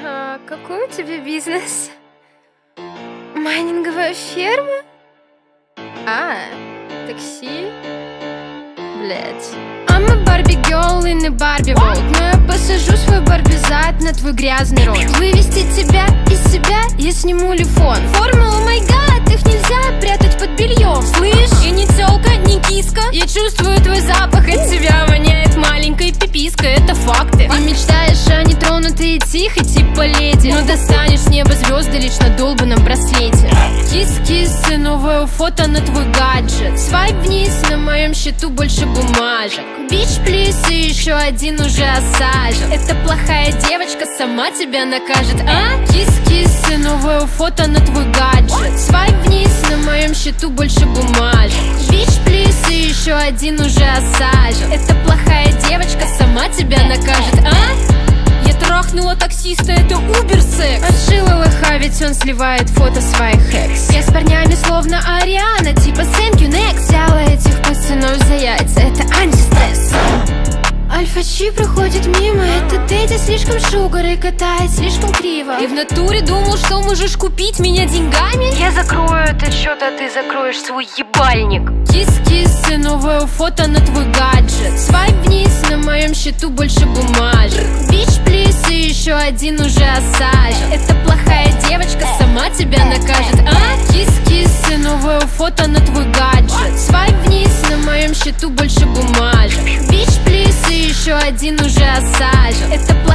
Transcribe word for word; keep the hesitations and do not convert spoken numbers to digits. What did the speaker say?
А какой у тебя бизнес? Майнинговая ферма? А, такси? Блять. I'm a Barbie girl in a Barbie world. Но я посажу свой Барби зад на твой грязный рот. Вывести тебя из себя, я сниму лифон. Формула, май гад, их нельзя прятать под бельем. Слышь, я не тёлка, не киска. Я чувствую твой запах, от тебя воняет маленькой пипиской. Это факты. Ты мечтаешь о нетронутой и тихой, типа леди, но достанешь с неба звезды лишь на долбаном браслете. Кис-кисы, новое фото на твой гаджет. Свайп вниз, на моем счету больше бумажек. Бич, плиз, и еще один уже осажен. Эта плохая девочка сама тебя накажет, а? Кис-кисы, новое фото на твой гаджет. Свайп вниз, на моем счету больше бумажек. Бич, плиз, и еще один уже осажен. Эта плохая девочка сама тебя накажет, а? Я трахнула таксиста, это убер-секс. Отшила лоха, ведь он сливает фото своих экс. Я с парнями словно Ариана, типа thank you next. Взяла этих пацанов за яйца, это антистресс. Альфа-чи проходит мимо, это Дэдди слишком шугар и катает слишком криво. Ты в натуре думал, что можешь купить меня деньгами? Я закрою этот счет, а ты закроешь свой ебальник. Кис-кисы, новое фото на твой гаджет. Свайп вниз, на моем счету больше бумажек. Бич, плиз, и еще один уже осажен. Эта плохая девочка сама тебя накажет, а? Кис-кисы, новое фото на твой гаджет. Свайп вниз, на моем счету больше бумажек. Бич, плиз, и еще один уже осажен. Это плохая